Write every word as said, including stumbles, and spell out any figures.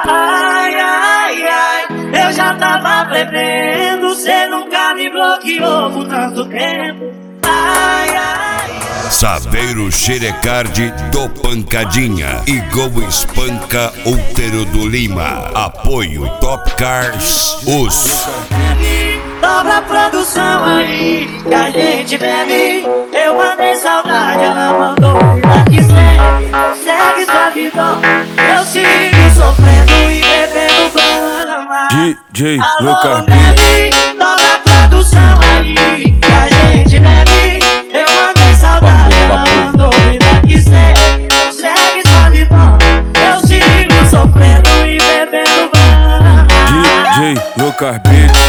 Ai, ai, ai, eu já tava prevendo, cê nunca me bloqueou por tanto tempo. Ai, ai, ai. Saveiro Xerecard do Pancadinha, Igual Espanca Útero do Lima. Apoio Top Cars, os Dobra a produção aí, que a gente bebe. Eu mandei saudade, ela mandou vida que segue. Segue sua vida, eu sigo sofrendo e bebendo Brahma. D J Alô, Lucas bebe, dobra a produção aí, que a gente bebe. Eu mandei saudade, ela mandou vida que segue. Segue sua vida, eu sigo sofrendo e bebendo Brahma. D J Lucas Beat.